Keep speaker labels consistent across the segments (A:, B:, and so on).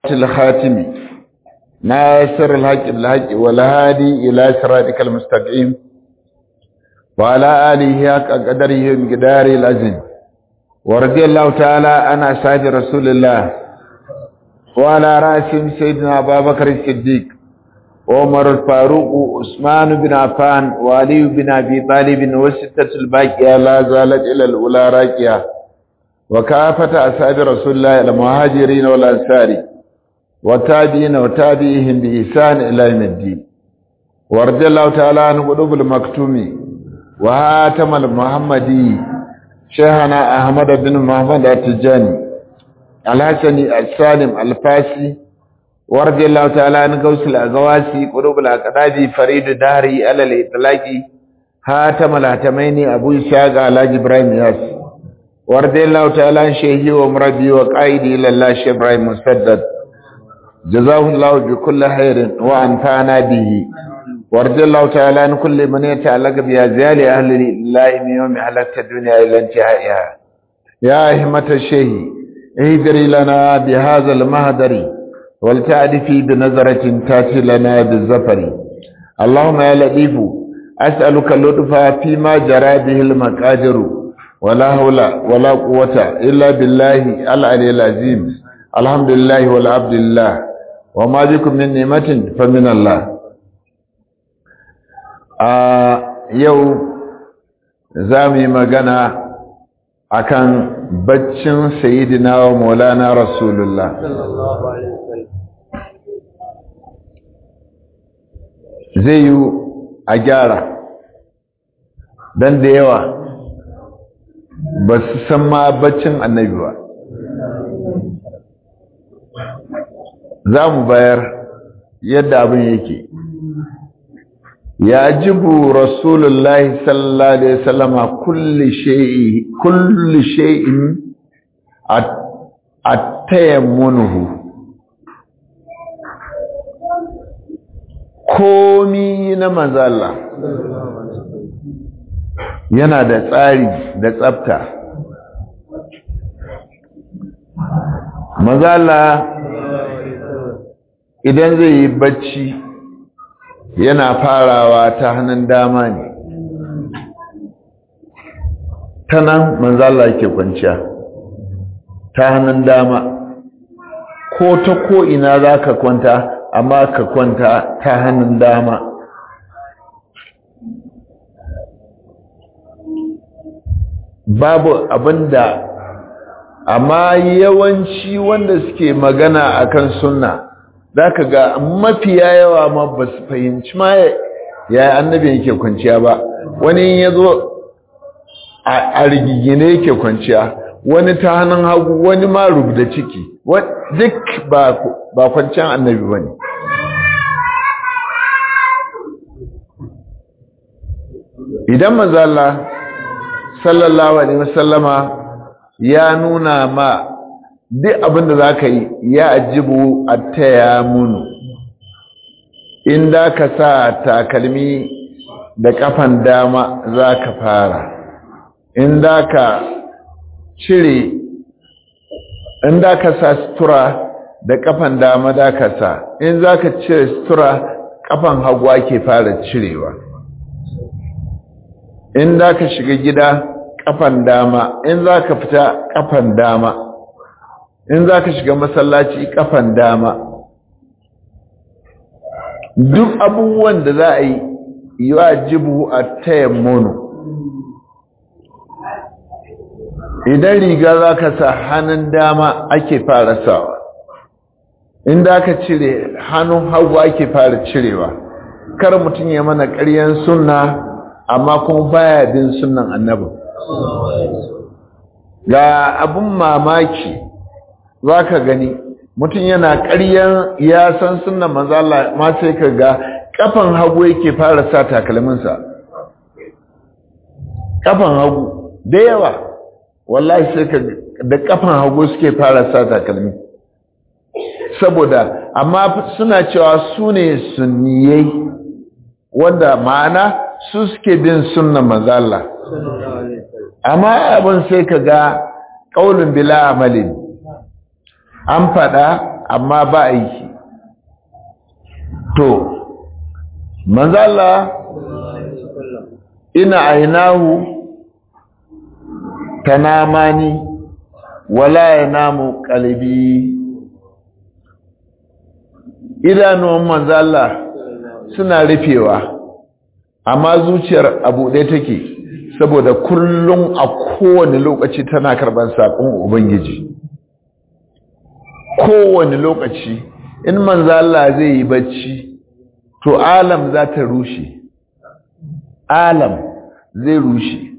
A: الخاتم ناصر الحق بالحق والهادي إلى صراطك المستقيم وعلى آله حق قدره ومقداره العظيم ورضي الله تعالى عن أصحاب رسول الله وعلى رأسهم سيدنا أبا بكر الصديق وعمر الفاروق وعثمان بن عفان وعلي بن أبي طالب والستة الباقية لا زالت إلى الأولى راكية وكافة أصحاب رسول الله المهاجرين والأنصار والتابعين وتابعيهم بإحسان إلى يوم الدين ورضي الله تعالى عن قلوب المكتوم وهاتم المحمدي شيخنا أحمد بن محمد التجاني الحسني السالم الفاسي ورضي الله تعالى عن غوث الأغواسي قلوب الأقداد فريد دهري على الإطلاق هاتم الهتمين أبو إسحاق على إبراهيم ياسي ورضي الله تعالى عن شيخي ومربي وقائدي إلى الله شيخ إبراهيم مسدد جزاه الله بكل خير وأنفعنا به ورضي الله تعالى عن كل من يتعلق بأزيال أهل الله من يوم حلقت الدنيا إلى انتهائها يا همة الشيخ اهدري لنا بهذا المهدر ولتعرفي بنظرة تأتي لنا بالزفر اللهم يا لطيف أسألك اللطف فيما جرى به المقادر ولا حول ولا قوة إلا بالله العلي العظيم الحمد لله والعبد لله وما بكم من نعمة فمن الله yau za mu yi magana akan baccin sayyidina wa maulana rasulullah zai yi a gyara don da yawa ba su san ma baccin annabi ba za mu bayar yadda abin yake ya jibu rasulullahi sallallahu alaihi wasallama kulli shay'in atayammunuhu komi na mazalla yana da tsari da tsafta mazalla idan zai yi bacci yana farawa ta hannun dama ne ta nan manzala yake kwanciya ta hannun dama ko ta ko ina za ka kwanta amma ka kwanta ta hannun dama babu abinda amma yawanci wanda suke magana akan sunna za ka ga mafiya yawa ma ba su fahimci ma ya annabi yake kwanciya ba wani ya zo a rigigine yake kwanciya wani ta hannun hagu wani ma rubda ciki duk ba kwanciyar annabi ba ne idan mazala sallallahu alaihi wasallama ya nuna ma duk abinda za ka yi ya ajibu a taya munu inda ka sa takalmi da kafan dama za ka fara inda ka sa sutura da kafan dama da ka sa in za ka cire sutura kafan hagu ake fara cirewa in za ka shiga gida kafan dama in za ka fita kafan dama in za ka shiga masallaci kafan dama duk abubuwan da za a yi wajibu a tayammunu idan riga za ka sa hannun dama ake fara sawa in da ka cire hannun hagu ake fara cirewa kar mutum ya mana ƙaryan sunna amma kuma baya bin sunnan annabi ga abun mamaki za ka gani mutum yana ƙaryan ya san sunan manzo Allah ma sai ka ga kafan hagu yake fara sa takalminsa kafan hagu da yawa wallahi sai ka da kafan hagu suke fara sa takalmi saboda amma suna cewa su ne sunniyai wanda ma'ana su suke bin sunan manzo Allah amma abin sai ka ga qaulun bila amalin an faɗa amma ba aiki to manzo Allah ina ainahu tanamani wala yanamu qalbi idanun manzo Allah suna rufewa amma zuciyar abu ɗaya take saboda kullum a kowane lokaci tana karban sakon ubangiji kowane lokaci in manzo Allah zai yi bacci to alam za ta rushe alam zai rushe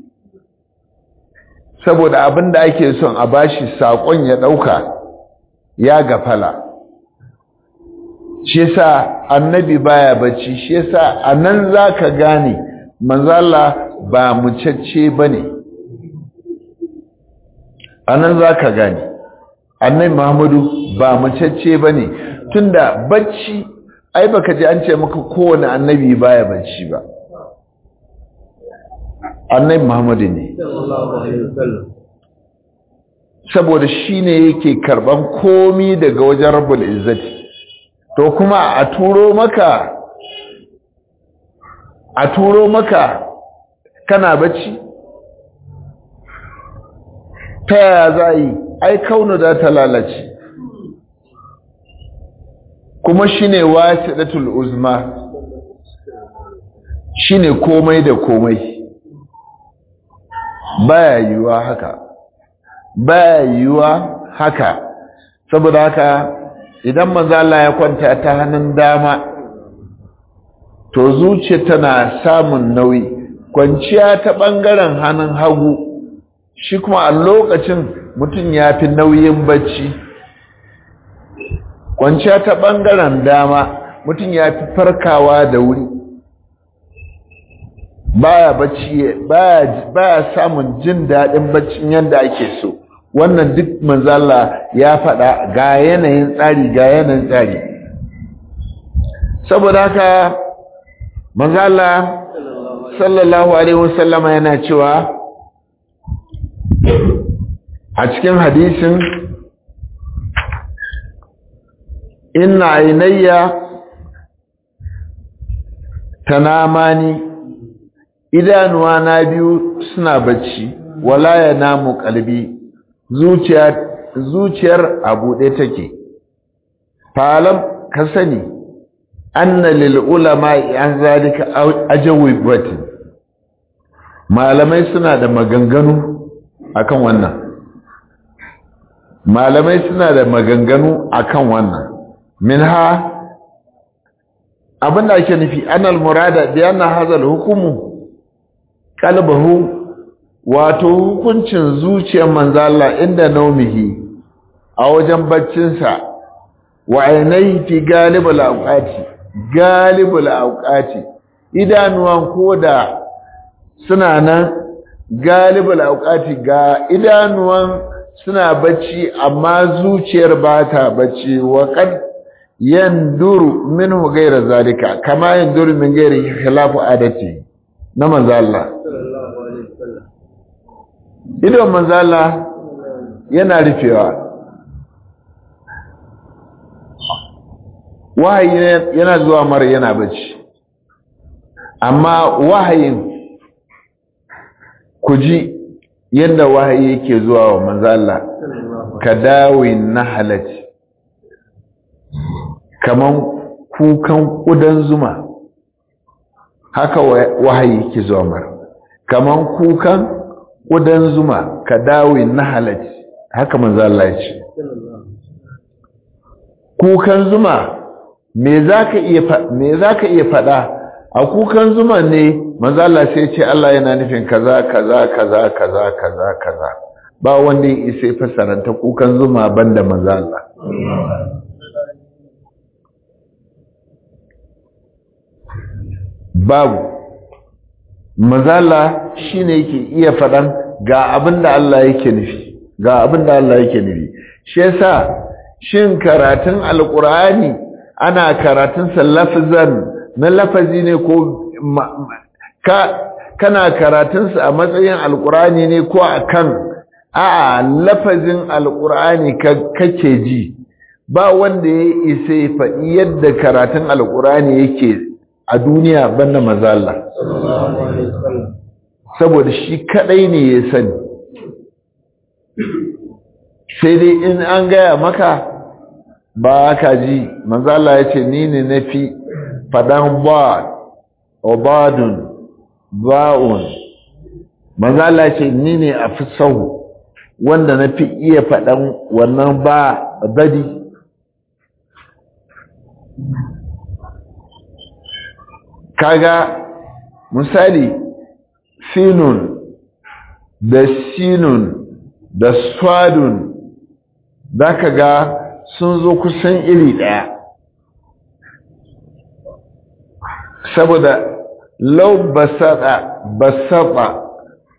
A: saboda abinda ake son a bashi sakon ya dauka ya gafala shi yasa annabi baya bacci shi yasa anan zaka gane manzo Allah ba mucacce bane anan zaka gane annabi Muhammadu ba mucacce bane tunda bacci ai baka ji an ce maka kowane annabi baya bacci ba annabi Muhammadu ne sallallahu alaihi wasallam saboda shine yake karban komi daga wajen Rabbul Izzati to kuma a turo maka kana bacci ta yaya za yi ai kaunu da ta lalace kuma shine wasidatul uzma shine komai da komai baya yiwuwa haka saboda haka idan manzo Allah ya kwanta ta hannun dama to zuciya tana samun nauyi kwanciya ta bangaren hannun hagu shi kuma a lokacin mutum ya fi nauyin bacci kwanciya ta bangaren dama mutum ya fi farkawa da wuri baya bacci baya samun jin daɗin baccin yadda ake so wannan duk manzala ya faɗa ga yanayin tsari saboda haka manzala sallallahu alaihi wasallama yana cewa a cikin hadisin inna ainayya tanamani idanuwa na biyu suna bacci wala yanamu qalbi zuciyar a buɗe take falam ka sani anna lil ulama an zalika ajawibati malamai suna da maganganu akan wannan minha abinda ake nufi anal murada bi anna hadha al hukmu qalbuhu wato hukuncin zuciyar manzo Allah inda naumihi a wajen baccinsa wa ainihi fi galibul awqati idanuwan koda suna nan galibul awqati ga idanuwan suna bacci amma zuciyar ba ta bacci wa qad yanduru minhu ghayra zalika kama yanduru min ghayri khilafu adati na manzo Allah idon manzala yana rufewa wahayi yana zuwa mara yana bacci amma wahayin ku ji yadda wahayi yake zuwa wa manzala ka dawin nahalati kaman kukan kudan zuma haka wahayi yake zuwa mara kaman kukan ƙudan zuma ka dawo na halatti haka manzo Allah ya ce kukan zuma me zaka iya faɗa a kukan zuma ne manzo Allah sai ce Allah yana nufin kaza ba wanda ya isa fasaranta kukan zuma banda manzo Allah babu mazala shine yake iya faɗan ga abinda Allah yake nufi shi yasa shin karatun alqur'ani ana karatun sa lafzan na lafazi ne ko kana karatun sa a matsayin alqur'ani ne ko akan lafazin alqur'ani kake ji ba wanda ya isa ya faɗi yadda karatun alƙur'ani yake a duniya banda manzo Allah saboda shi kadai ne ya sani sai dai in an gaya maka ba ka ji manzo Allah ya ce ni ne nafi fadan ba obadun ba'un manzo Allah ya ce ni ne afsahu wanda nafi iya fadan wannan ba badi kaga misali sinun da sinun da swadun zaka ga sun zo kusan iri daya saboda law basata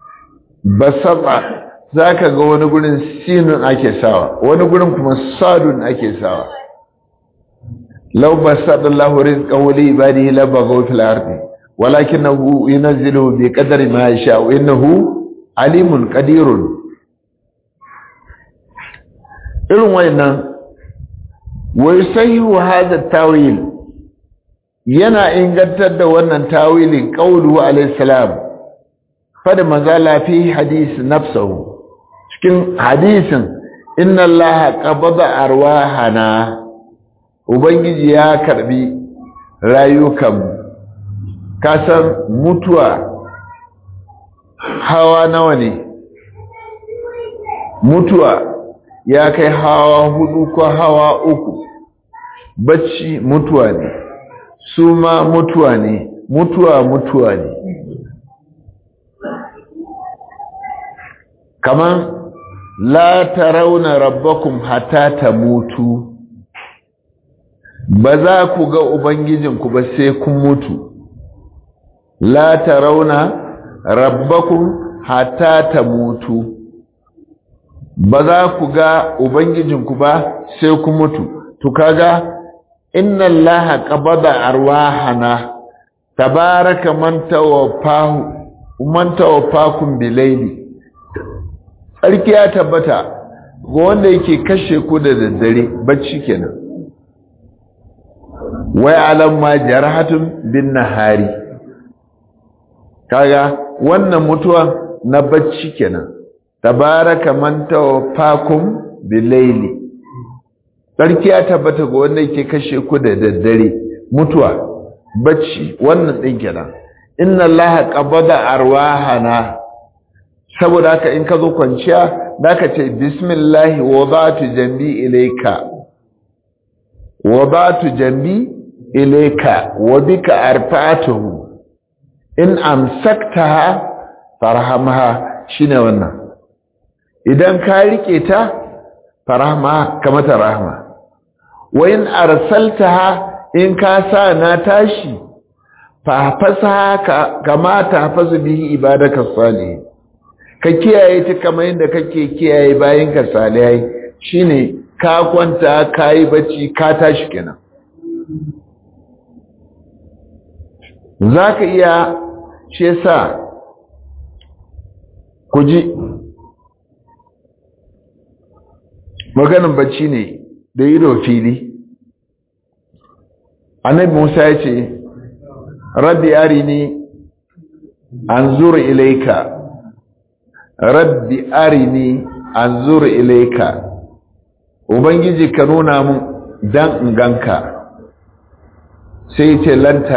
A: zaka ga wani gurin sinun ake sawa wani gurin kuma sadun ake sawa law basata Allahu rizqahu li ibadihi labaghaw fil ardi walakinahu yunzilu bi qadri ma yasha innahu alimun qadirun irin wannan wai sahihu hadha tawil yana ingantar da wannan tawilin qaulu alayhi salam fada mazala fi hadith nafsuhu cikin hadisin inna allaha qabada arwahana ubangiji ya karbi rayukan kasan mutuwa hawa nawa ne mutuwa ya kai hawa 4 ko hawa 3 bacci mutuwa ne suma mutuwa ne mutuwa ne kaman la tarawna rabbakum hatta tamutu ba za ku ga ubangijinku ba sai kun mutu la tarawna rabbakum hatta tamutu ba za ku ga ubangijinku ba sai kun mutu to kaga inna allaha qabada arwahana tabaraka man tawaffakum bilayli sarki ya tabbata ga wanda yake kashe ku da daddare bacci kenan wai alam ma jarahatun bin nahari kaga wannan mutuwa na bacci kenan tabaraka man tawaffakum bilayli sarki ya tabbata ga wanda yake kashe ku da daddare mutuwa bacci wannan din kenan inna allaha qabada arwahana saboda haka in ka zo kwanciya zaka ce bismillah wada'tu jambi ilayka wada'tu jambi ilayka wa bika arfa'tuhu in amsaktaha farhamha shine wannan idan ka rike ta farahma kamata rahma wa in arsaltaha in ka sa na tashi fa fasaha kama tahfazu bihi ibadaka salih ka kiyaye ta kamar yadda kake kiyaye bayin ka salihai shine ka kwanta kai bacci ka tashi kenan zaka iya shi yasa ku ji maganin bacci ne da ido fili annabi Musa ya ce rabbi arini anzur ilayka rabbi arini anzur ilayka ubangiji ka nuna mun dan in ganka sai ce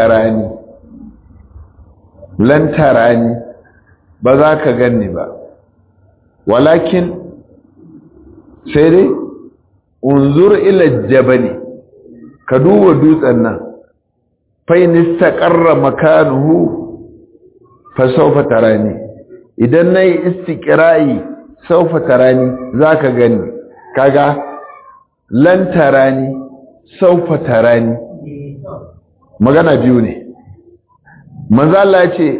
A: lan tarani ba za ka ganni ba walakin sai dai unzur ila jabali ka duba dutsen nan fa in istaqarra makanuhu fa sawfa tarani idan nayi istiqra'i sawfa tarani zaka gani kaga lan tarani sawfa tarani magana biyu ne manzo Allah ya ce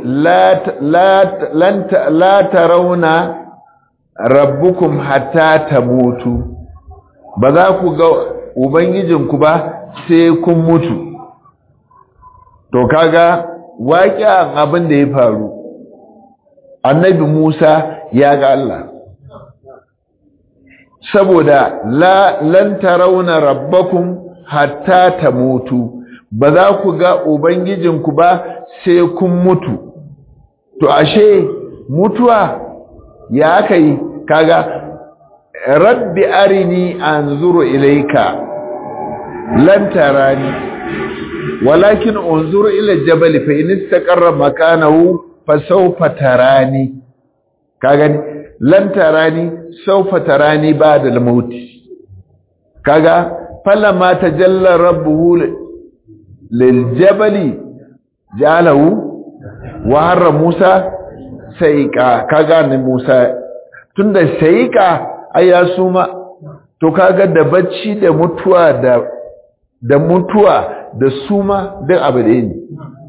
A: la tarawna rabbukum hatta tamutu ba za ku ga ubangijinku ba sai kun mutu to kaga waƙiyan abin da ya faru annabi Musa ya ga Allah saboda lan tarawna rabbakum hatta tamutu, ba za ku ga ubangijinku ba sai kun mutu. To ashe mutuwa ya kai kaga rabbi arini anzuru ilayka lan tarani walakin unzuru ila jabal fa in istaqarra makanahu fa sawfa tarani. kaga lan tarani sawfa tarani ba'da al-maut. kaga falamma tajalla rabbuhu lil jabali jalahu wa harra Musa saika. kaga ne Musa tunda saika aya suma, to kaga da bacci da mutuwa da mutuwa da suma duk abu da ne.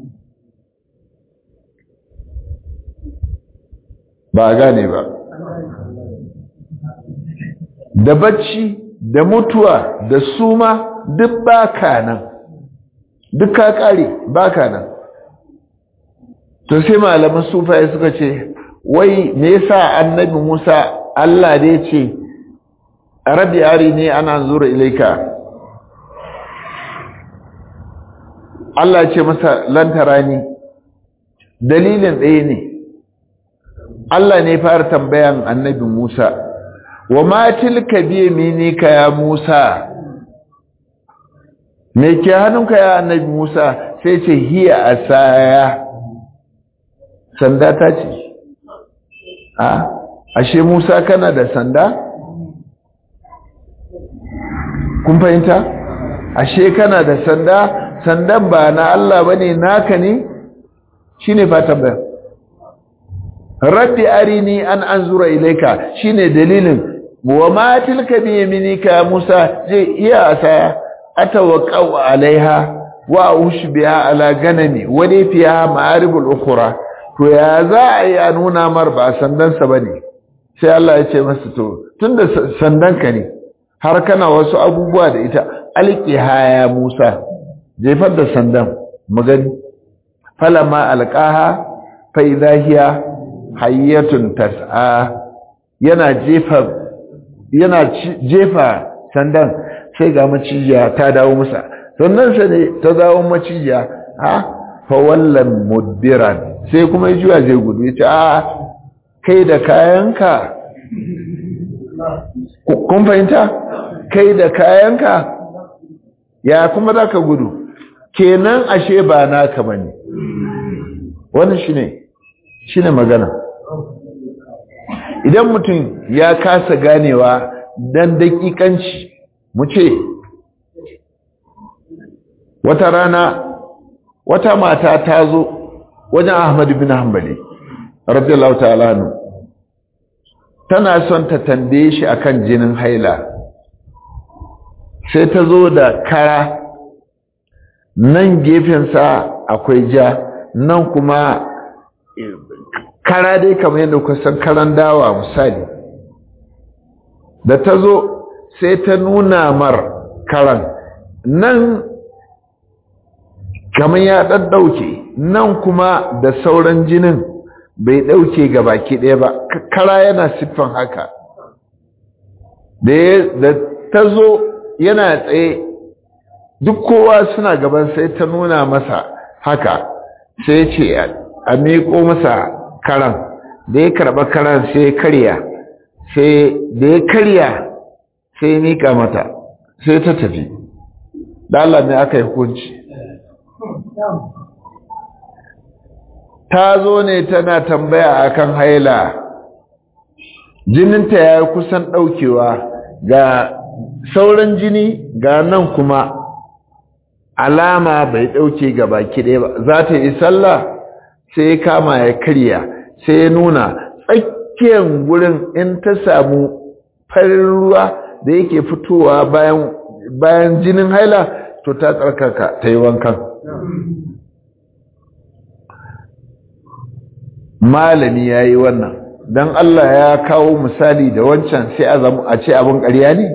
A: ba gane ba, da bacci da mutuwa da suma duk baka nan, duk ka kare baka nan. to sai malaman sufaye suka ce wai me yasa annabi Musa Allah da ya ce rabbi arini ana zura ilaika, Allah ya ce masa lantarani, dalilin ɗaya ne. Allah ne fara tambayan annabi Musa, wa ma tilka bi yaminika ya Musa, me ke hannunka ya annabi Musa? sai ce hiya asaya, sanda ta ce. Ashe Musa kana da sanda? kun fahimta? ashe kana da sanda, sandan ba na Allah bane, naka ne? shine fatan bayan rabbi arini an anzura ilaika, shine dalilin. wa ma tilka bi yaminika Musa, je iya asa atawaqqau alaiha wa ushbiha ala ganami wa li fiha ma'aribul ukhra. to ya za a yi a nuna mar ba sandansa bane? sai Allah ya ce masa to tunda sandanka ne har kana wasu abubuwa da ita, alqiha ya Musa, jefar da sandan magani. falamma alqaha fa idha hiya hayyatun tas'a, yana jefa sandan sai ga macijiya ta dawo masa, sannan sai ne ta dawo macijiya. fa wallan mudbiran, sai kuma juya zai gudu. yace kai da kayanka, kun fahimta? kai da kayanka ya kuma zaka gudu? kenan ashe ba naka bane. wannan shine magana. idan mutum ya kasa ganewa dan dakikanci, mu ce wata rana wata mata ta zo wajen Ahmad bin Hanbali radiyallahu ta'ala anhu, tana son ta tambaye shi akan jinin haila. sai ta zo da kara, nan gefensa akwai ja, nan kuma kara dai kamar yadda kuka san karan dawa misali. da ta zo sai ta nuna mar karan, nan kamar ya ɗaɗɗauke, nan kuma da sauran jinin bai ɗauke ga baki ɗaya ba. kara yana siffan haka. da ta zo yana tsaye, duk kowa suna gaban, sai ta nuna masa haka, sai ce a miƙo masa karan. da ya karɓa karan sai ya karya, da ya karya sai ya miƙa mata, sai ta tafi. da Allah ne aka yi hukunci. ta zo ne tana tambaya akan haila, jininta ya kusan ɗaukewa, ga sauran jini ga nan kuma alama bai ɗauke ga baki ɗaya ba. za ta yi sallah, sai ya kama ya karya, sai ya nuna tsakiyar gurin in ta samu farin ruwa da yake fitowa bayan jinin haila, to ta tsarkaka ta yi wankan. malami ya yi wannan, don Allah ya kawo misali da wancan sai a ce abin ƙarya ne?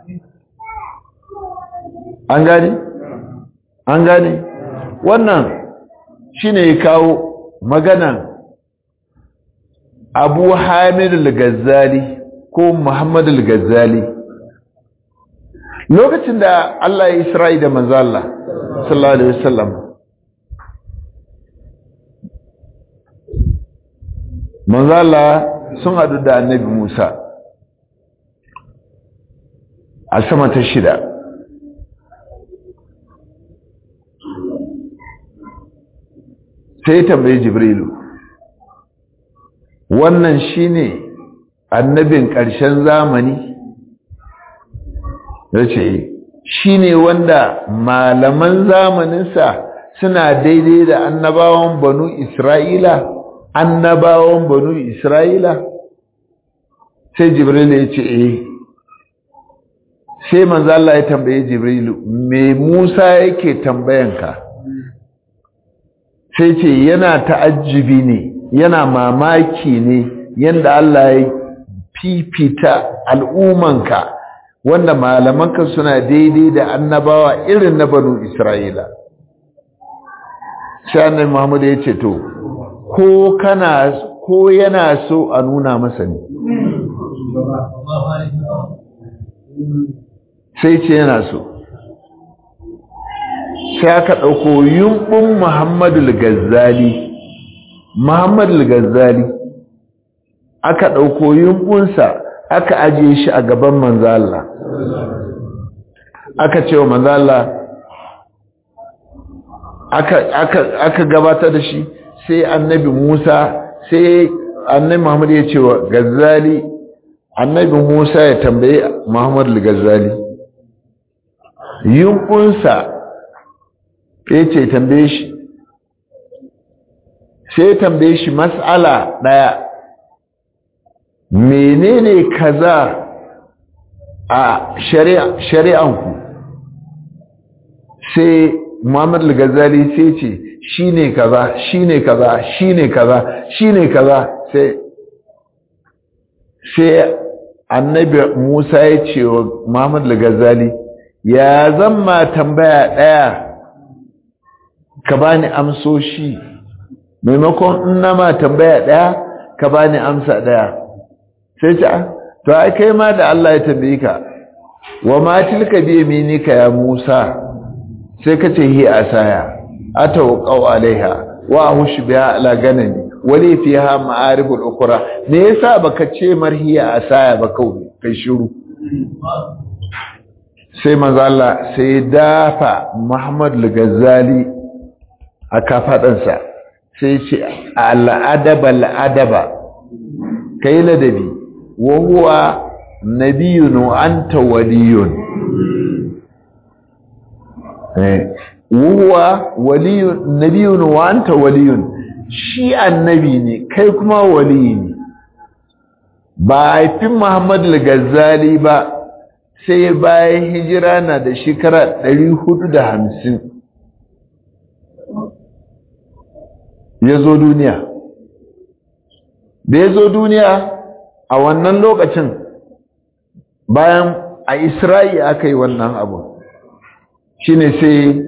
A: an gane? wannan shi ne ya kawo maganan Abu Hamid al-Ghazali ko Muhammad al-Ghazali lokacin da Allah ya Isra'i da manzo Allah sallallahu alaihi wasallam manzo Allah sun hadu da annabi Musa a sama ta 6 sai tambaye Jibrilu wannan shine annabin ƙarshen zamani yace shine wanda malaman zamaninsa suna daidai da annabawan banu Isra'ila sai Jibrilu ya ce sai manzo Allah ya tambaye Jibrilu me Musa yake tambayanka sai ce yana ta'ajjubi ne yana mamaki ne yanda Allah ya fifita al'umanka wanda malamanka suna daidai da annabawa irin na banu Isra'ila sai annabi Muhammad ya ce to ko yana so a nuna masa ne sai ce yana so sai aka ɗauko yumbun Muhammadul Ghazali aka ɗauko yumbunsa aka ajiye shi a gaban manzo Allah aka ce wa manzo Allah aka gabatar da shi sai annabi Musa sai annabi Muhammad ya ce wa Ghazali annabi Musa ya tambaye Muhammadul Ghazali yumbunsa ya ce tambaye shi sai tambaye shi mas'ala daya menene kaza a shari'anku sai Muhammad al-Ghazali sai ce shine kaza sai annabi Musa ya ce wa Muhammad al-Ghazali ya zama tambaya daya ka bani amsoshi maimakon in ma tambaya daya ka bani amsa daya sai ce to ai kai ma da Allah ya tambaye ka wa ma tilka bi yaminika ya Musa sai ka ce hi asaya atawqau alaiha wa ahush biha ala ganami wali fiha ma'aribul ukhra me yasa baka ce marhiya asaya ba kawai kai shiru sai manzo Allah sai dafa Muhammad al-Ghazali aka fadansa sai ce al'adaba kai ladabi wa huwa nabiyyun wa anta waliyun huwa waliyun nabiyyun wa anta waliyun shi annabi ne kai kuma waliyi ne ba haifin Muhammad al-Ghazali ba sai bayan hijira na da shekara 450 ya zo duniya da ya zo duniya a wannan lokacin bayan a Isra'i aka yi wannan abu shine sai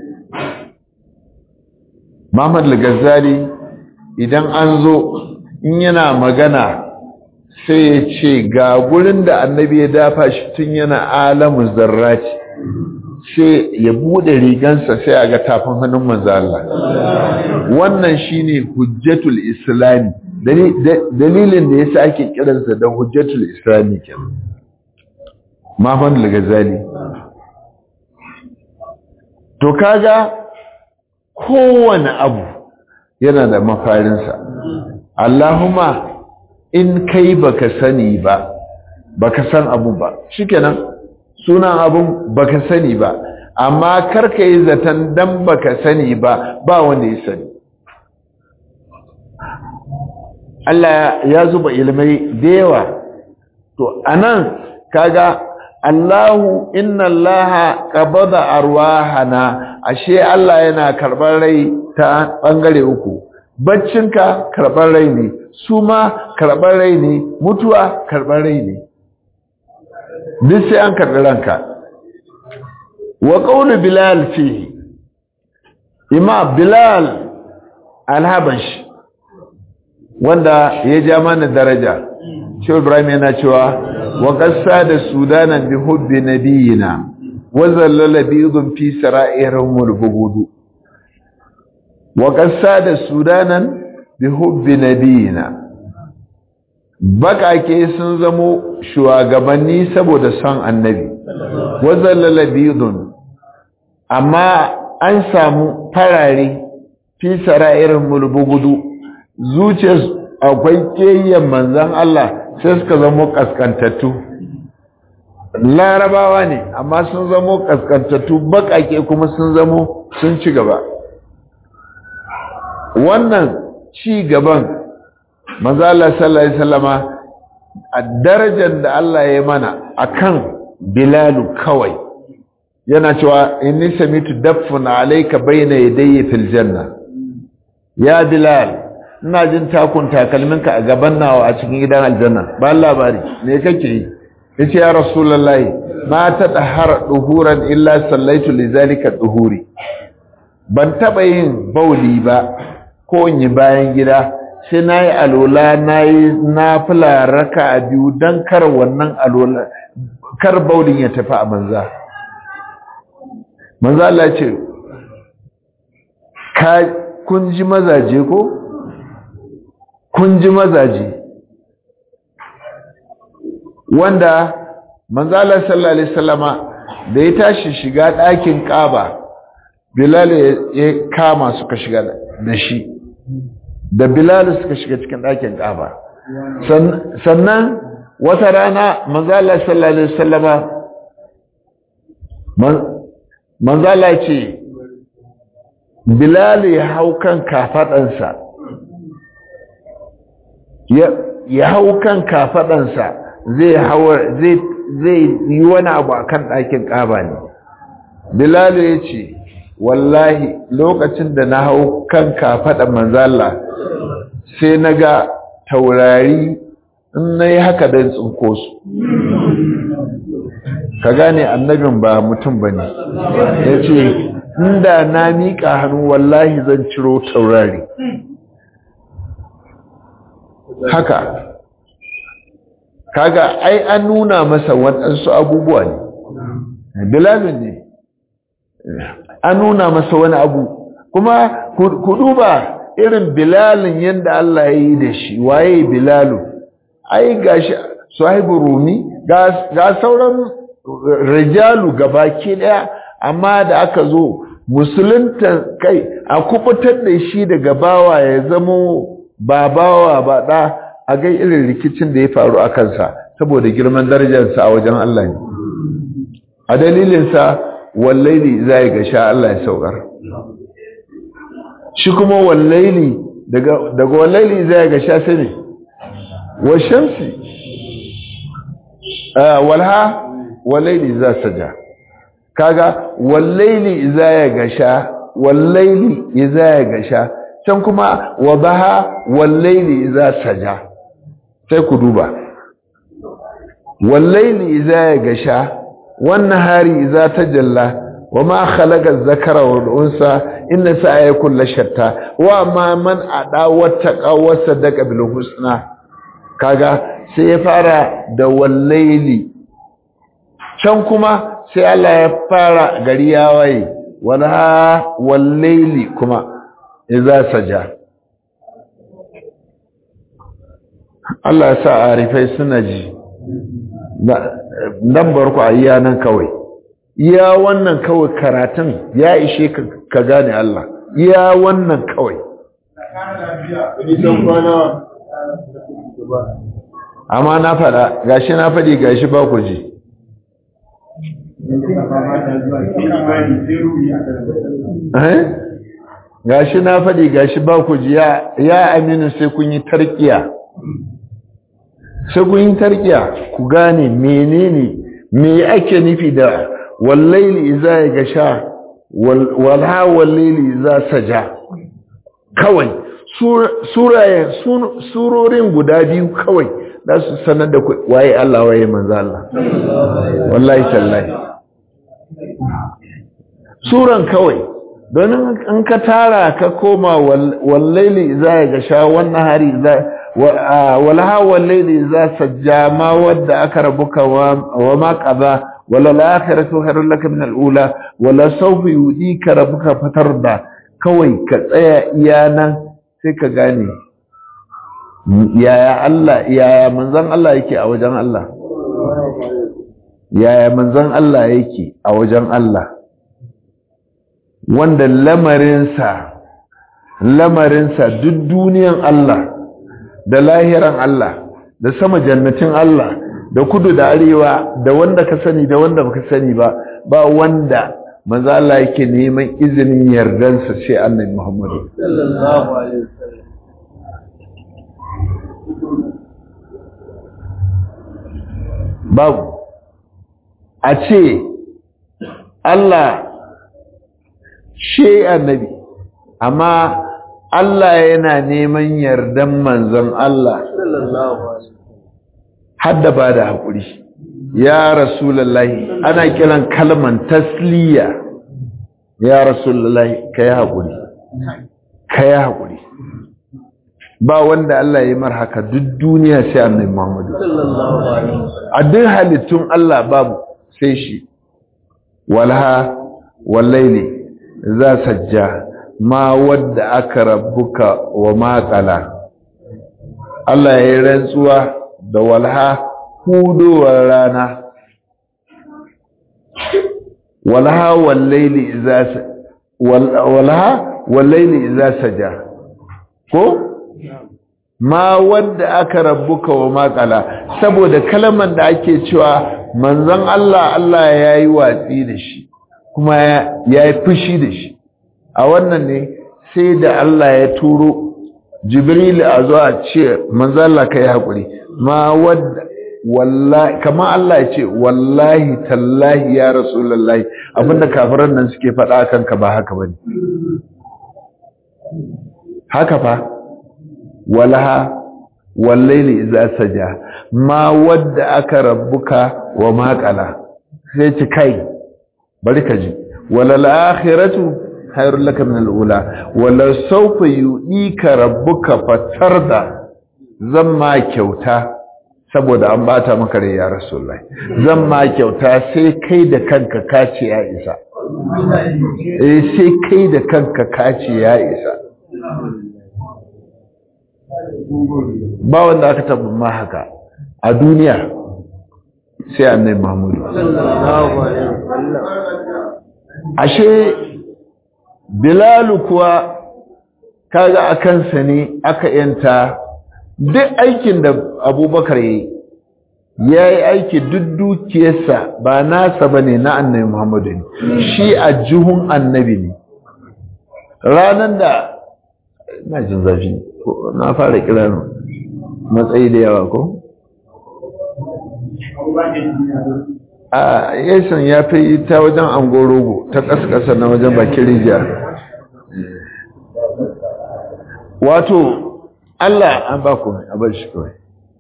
A: Muhammad al-Ghazali idan an zo in yana magana sai ya ce ga gurin da annabi ya dafa shi tun yana alamu zarrati sai ya bude rigansa sai a ga tafin hannun manzo Allah wannan shine hujjatul islami dalilin da yasa ake kiransa da hujjatul islami kenan Muhammad al-Ghazali to kaga kowane abu yana da mafarinsa Allahumma in kai baka sani ba baka san abu ba shikenan sunan abun baka sani ba amma karka yi zaton dan baka sani ba wanda ya sani Allah ya zuba ilmai da yawa to anan kaga Allahu inna Allaha qabada arwahana ashe Allah yana karbar rai ta bangare uku baccinka karbar rai ne suma karbar rai ne mutuwa karbar rai ne duk sai an karbi ranka wa qawlu bilal fihi imam bilal al-habashi wanda ya ja mana daraja shi Ibrahim yana cewa wa qassa da sudanan bi hubbi nabiyina wa zallala bidun fi sara'irihim al-bughud wa qassa da sudanan bi hubbi nabiyina bakake sun zamo shugabanni saboda son annabi wa zallala bidun amma an samu farare fi sara'irihim al-bughud zuciyar akwai kiyayyen manzon Allah sai suka zamo kaskantattu larabawa ne amma sun zamo kaskantattu bakake kuma sun zamo sun ci gaba wannan ci gaban manzo Allah sallallahu alaihi wasallama a darajar da Allah ya mana akan Bilalu kawai yana cewa inni samitu daffun alayka bayna yadayya fil janna ya Bilal ina jin takun takalminka a gaban nawa a cikin gidan aljanna ba labari me kake yi yace ya rasulullahi ma tadahhara duhuran illa sallaitu lidhalika duhuri ban taba yin bauli ba ko in yi bayan gida sai nayi alola nayi nafila raka'a biyu dan kar wannan alola kar baulin ya tafi a manza Allah ce kun ji mazaje ko kun ji mazaje wanda manzo Allah sallallahu alaihi wasallama da ya tashi shiga ɗakin Kaaba Bilal ya kama suka shiga da shi da Bilal suka shiga cikin ɗakin Kaaba sannan wata rana manzo Allah sallallahu alaihi wasallama manzo Allah ce Bilal ya hau kan kafadansa ya hau kan kafadansa zai yi wani abu akan ɗakin Kaaba ne Bilal ya ce wallahi lokacin da na hau kan kafadan manzo Allah sai naga taurari in nayi haka dan tsinko su ka gane annabin ba mutum bane yace inda na miƙa hannu wallahi zan ciro taurari haka kaga ai an nuna masa waɗansu abubuwa ne Bilal ne an nuna masa wani abu kuma ku duba irin Bilalin yanda Allah ya yi da shi waye Bilalu ai gashi sahibu rumi ga sauran rijalu gabaki daya amma da aka zo musulunta kai a kubutar da shi daga bawa ya zamo ba bawa ba da a ga irin rikicin da ya faru a kansa saboda girman darajarsa a wajen Allah ne a dalilinsa wallaili zai ga sha Allah ya saukar shi kuma wallaili daga wallaili zai ga sha sai ne wa shamsi walha wallaili za saja kaga wallaili za ya ga sha wallaili za ya ga sha can kuma wabaha wallaili za saja sai ku duba wallaili za ya ga sha والنهار إذا تجلى وما خلق الذكر والأنثى إن سعيكم لشتى وما من أدى واتقى وصدق بالحسنى kaga sai ya fara da wallaili can kuma sai Allah ya fara gari ya waye wala wallaili kuma idza saja Allah ya sa arifai suna ji nan barku a iya nan kawai iya wannan kawai karatun ya ishe ka gane Allah iya wannan kawai amma na fada gashi na fadi gashi ba ku ji gashi na fadi gashi ba ku ji ya aminu sai kun yi tarkiya sai kun yi tarkiya ku gane menene me ake nufi da wallaili idza yagasha walha wallaili idza saja kawai surorin guda biyu kawai za su sanar da waye Allah waye manzo Allah wallahi tallahi suran kawai don an ka tara ka koma wallaili idza yagasha wannan hari walaha wallaili za sajja ma wadda aka rabuka wa ma qada wala al-akhiratu khairul laka min al-ula wala sawfa yudika rabbuka fatarda. Kawai ka tsaya iya nan sai ka gane yaya manzon Allah yake a wajen Allah, yaya manzon Allah yake a wajen Allah, wanda lamarinsa duk duniyan Allah da lahiran Allah da sama jannatin Allah da kudu da arewa da wanda ka sani da wanda baka sani ba wanda manzo Allah yake neman izinin yardansa sai Annabi Muhammad sallallahu alaihi wasallam. Babu a ce Allah shi Annabi, amma Allah yana neman yardan manzon Allah sallallahu alaihi hadda ba da hakuri. Ya Rasulullahi, ana kiran kalman tasliya. Ya Rasulullahi, kai hakuri. Ba wanda Allah ya mar haka duk duniya sai Annabi Muhammad sallallahu alaihi wasallam. A duk halittun Allah babu sai shi. Walha wallaili za sajja ma wadda aka rabbuka wa ma qala. Allah ya yi rantsuwa da walha hudowar rana, walha wallaili iza saja, ko ma wadda aka rabbuka wa ma qala, saboda kalmar da ake cewa manzon Allah yayi watsi da shi kuma yayi fushi da shi. A wannan ne sai da Allah ya turo Jibril a zo a ce manzo Allah kai hakuri, ma wadda wallahi kama Allah ya ce wallahi tallahi ya Rasulullahi, abinda kafiran nan suke faɗa kanka ba haka bane. Haka fa walaha wallaili idza saja ma wadda aka rabbuka wa ma qala, sai ci kai bari ka ji walal akhiratu khairul laka min al-ula wala sawfa yu'ika rabbuka fatarda. Zan ma kyauta saboda an bata maka rai ya Rasulullahi, zan ma kyauta sai kai da kanka kace ya isa. Sai kai da kanka kace ya isa. Ba wanda aka tabbata ma haka a duniya sai Annabi Muhammad sallallahu alaihi wasallam. Ashe Bilalu kuwa kaga akan sa ne aka yanta. Duk aikin da Abubakar yayi aiki duk dukiyarsa ba nasa bane, na Annabi Muhammad ne, shi a juhun Annabi ne. Ranan da ina jin zafi na fara kira matsayi da yawa ko a yasan ya fi ta wajen Angorogo ta ƙasa na wajen bakin rijiya. Wato Allah an ba ku a bar shi kawai.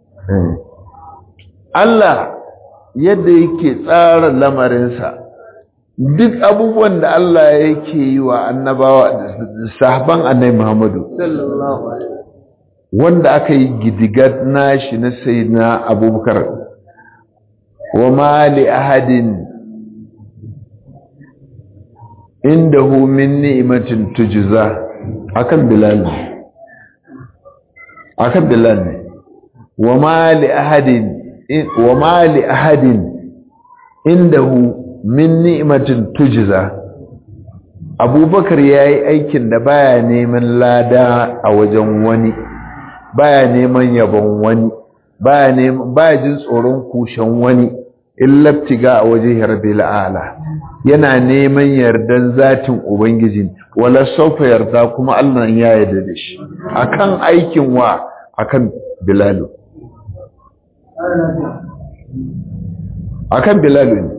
A: Allah yadda yake tsara lamarinsa, duk abubuwan da Allah yake yi wa annabawa da sahaban Annabi Muhammadu sallallahu alaihi wanda aka yi gidigar nashi na sayyidina Abubakar, wa ma li ahadin indahu min ni'matin tujza, akan Bilal ne. wa ma li ahadin indahu min ni'matin tujza. Abubakar yayi aikin da baya neman lada a wajen wani, baya neman yabon wani, baya jin tsoron kushen wani, illabtiga a waje rabbil ala, yana neman yardan zatin ubangiji, wala saufa yarda kuma Allah ya yarda da shi akan aikin wa, akan Bilalu, akan Bilalu ne.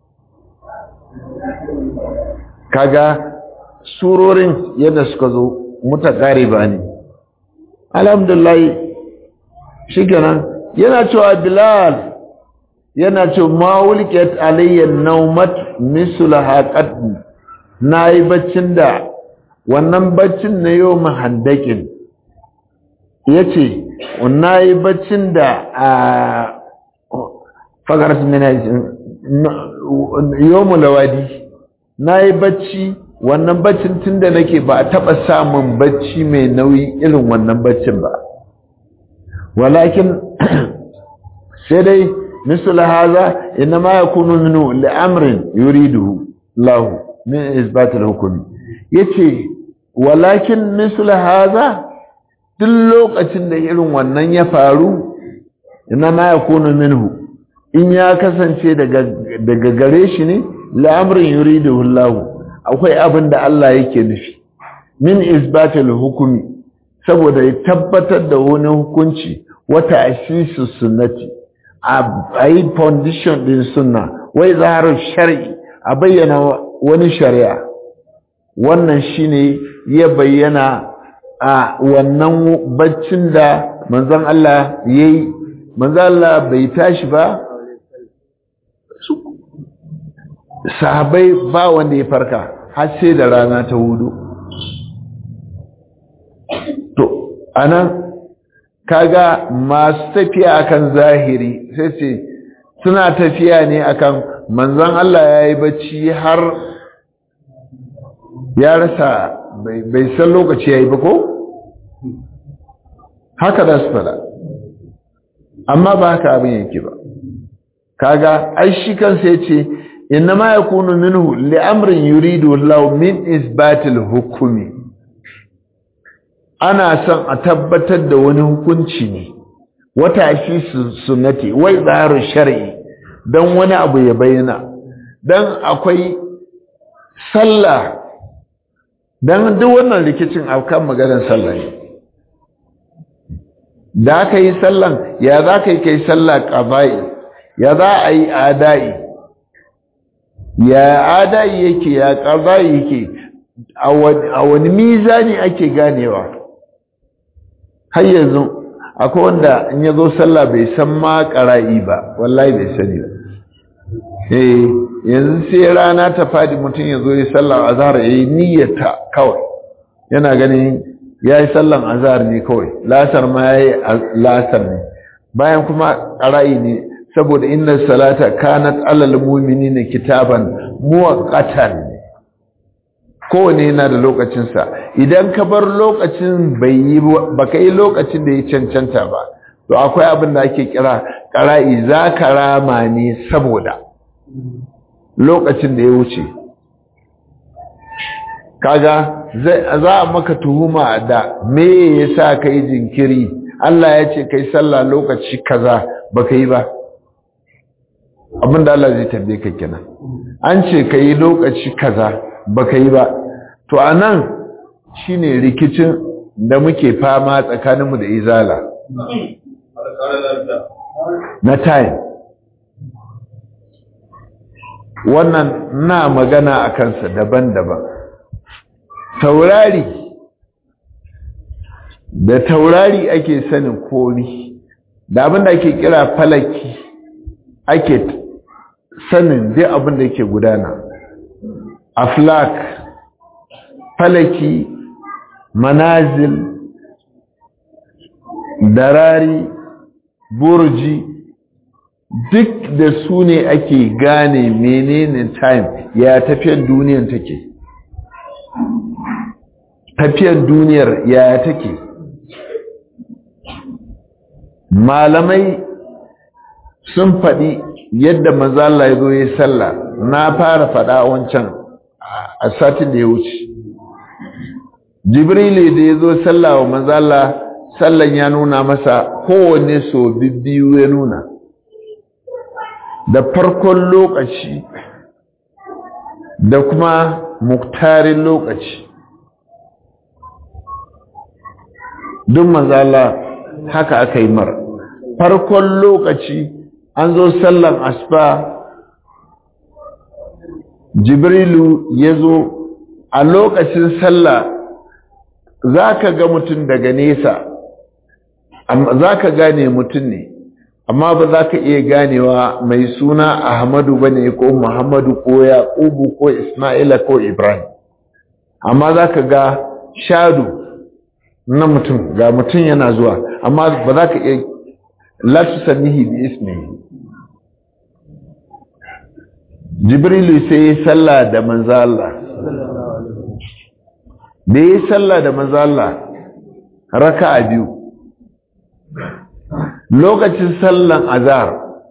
A: Kaga surorin yadda suka zo mutaqariba ne. Alhamdulillah shikenan yana cewa Bilal yana cewa ma wulqiyat alayya nawmat mislaha qad, nayi baccin da wannan baccin na yau mahandakin yace na yi baccin da a fagaras yomu lawadi na yi bacci wannan baccin tun da nake ba a taɓa samun bacci mai nauyi irin wannan baccin ba walakin sai dai misal haza inma yakunu minhu li'amrin yuriduhu lahu min isbatil hukmi yace walakin misal haza duk lokacin da irin wannan ya faru inma yakunu minhu in ya kasance daga gare shi ne li'amrin yuriduhu lahu akwai abin da Allah yake nufi min isbatil hukmi saboda ya tabbatar da wani hukunci wata asisu sunnati a yi foundation din sunna wai zaharar shari'i a bayyana wani shari'a wannan shine ya bayyana a wannan baccin da manzon Allah yayi manzon Allah bai tashi ba sahabbai ba wanda ya farka har sai da rana ta hudu to anan kaga masu tafiya akan zahiri sai ce suna tafiya ne akan manzon Allah yayi bacci har ya rasa bai san lokaci yayi ba ko haka da su fada amma ba haka abin yake ba kaga ai shi kansa yace innama yakunu minhu li'amrin yuridu Allah min isbatil hukmi ana son a tabbatar da wani hukunci ne wata shi sunnati wai zaharu shar'i dan wani abu ya bayyana dan akwai sallah dan duk wannan rikicin akan maganar sallah ne da aka yi sallan ya za ka yi kai sallah qada'i ya za a yi adai ya adai yake ya qada'i yake a wani mizani ake ganewa har yanzu akwai wanda in ya zo sallah bai san ma ƙara'i ba wallahi bai sani ba yanzu sai rana ta fadi mutum ya zo ya sallah azhar ya yi niyyata kawai yana ganin ya yi sallan azhar ne kawai lasar ma ya yi lasar ne bayan kuma ƙara'i ne saboda inna salata kanat alal mu'minina kitaban muwaqqatan ne kowane yana da lokacinsa idan ka bar lokacin baka yi lokacin da ya cancanta ba to akwai abin da ake kira ƙara'i za ka rama ne saboda lokacin da ya wuce kaga za a maka tuhuma da me yasa kai jinkiri Allah ya ce kai sallah lokaci kaza baka yi ba abinda Allah zai tambaye ka kenan an ce kai lokaci kaza baka yi ba to anan shine rikicin da muke fama tsakaninmu da izala na time wannan na magana a kansa daban-daban da taurari ake sanin komi da abinda ake kira falaki ake sanin duk abinda yake gudana aflak falaki manazil darari burji duk da su ne ake gane menene time ya tafiyar duniyar take malamai sun faɗi yadda manzo Allah ya zo yi sallah na fara faɗa wancan a satin da ya wuce jibril da ya zo sallah wa manzo Allah sallan ya nuna masa kowanne so biyu ya nuna da farkon lokaci da kuma muktarin lokaci duk manzo Allah haka aka yi mara farkon lokaci an zo sallan asuba jibrilu ya zo a lokacin sallah za ka ga mutum daga nesa za ka gane mutum ne amma ba za ka iya ganewa mai suna ahmadu ba ne ko muhammadu ko yaƙubu ko ismaila ko ibrahim amma za ka ga shadu na mutum ga mutum yana zuwa amma ba za ka iya la tusannihi bi ismihi. Jibrilu sai ya sallah da manzo Allah, da ya sallah da manzo Allah raka'a biyu. Lokacin sallan azhar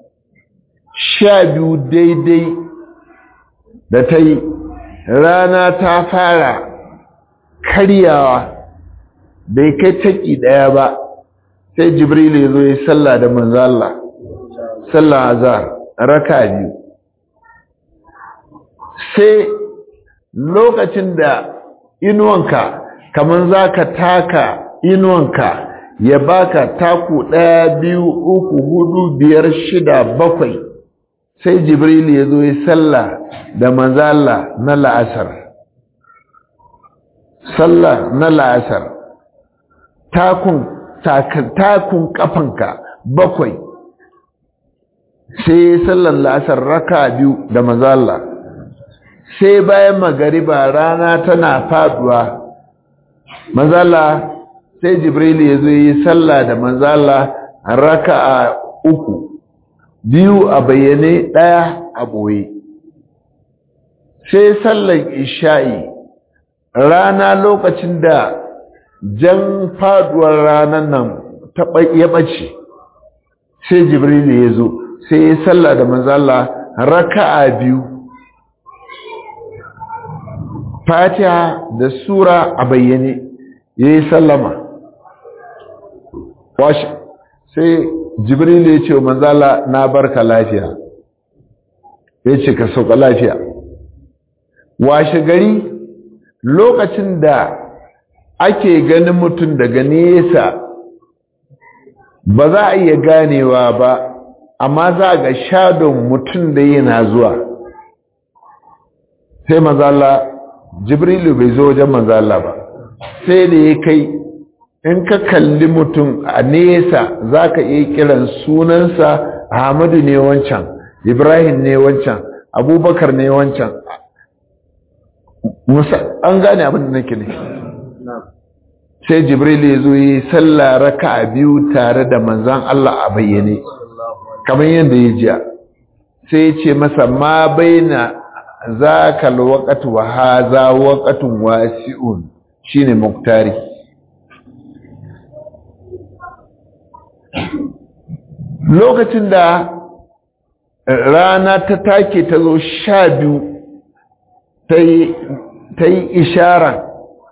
A: 12 daidai da ta yi, rana ta fara karyawa bai kai taki daya ba, sai Jibril ya zo ya sallah da manzo Allah sallan azhar raka'a biyu. Sai lokacin da inuwanka kaman zaka taka inuwanka ya baka taku 1 2 3 4 5 6 7, sai Jibril ya zo ya salla da manzo Allah na la'asar, salla na la'asar takun kafanka 7, sai sallan la'asar raka 2 da manzo Allah. Sai bayan magariba rana tana faduwa, manzo Allah sai Jibril ya zo yi sallah da manzo Allah raka'a 3, 2 a bayyane 1 a boye. Sai sallar isha'i rana lokacin da jan faduwar ranar nan ya bace, sai Jibril ya zo sai ya sallah da manzo Allah raka'a 2, Fatiha da sura a bayyane, yayi sallama. Washi sai Jibril ya ce manzo Allah na barka lafiya, ya ce ka sauka lafiya. Washe gari lokacin da ake ganin mutum daga nesa ba za a iya ganewa ba, amma za ga shadon mutum da yana zuwa. Sai manzo Allah Jibrilu bai zo wajen manzo Allah ba, sai da ya kai in ka kalli mutum a nesa zaka iya kiran sunansa Ahmadu ne wancan, Ibrahim ne wancan, Abubakar ne wancan. An gane abin da nake ne. Sai Jibrilu ya zo yi sallah raka'a 2 tare da manzon Allah a bayyane kamar yadda ya ji. Sai ya ce masa ma baina zaka alwaqtu wa hadha waqtun wasi'un, shine muktari. Lokacin da rana ta take ta zo 12 ta yi ishara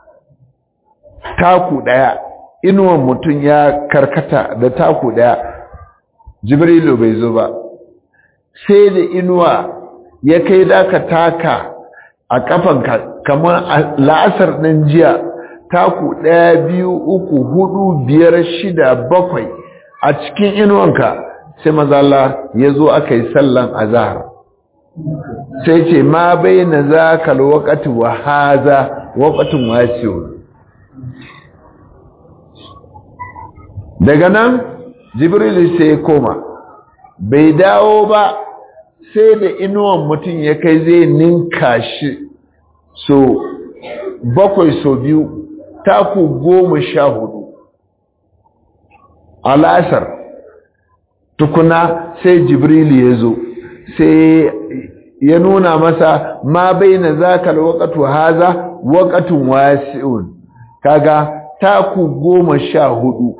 A: taku 1, inuwan mutum ya karkata da taku 1, Jibrilu bai zo ba. Sai da inuwa ya kai da ka taka a kafanka kamar la'asar ɗin jiya, taku 1 2 3 4 5 6 7 a cikin inuwanka, sai manzo Allah ya zo aka yi sallan azhar. Sai ce ma baina zaka alwaqti wa hadha waqtun wasi'un. Daga nan Jibril sai ya koma, bai dawo ba sai da inuwan mutum ya kai zai ninka shi so 7 so 2, taku 14 a la'asar. Tukuna sai Jibril ya zo sai ya nuna masa ma baina zaka alwaqtu hadha waqtun wasi'un, kaga taku 14.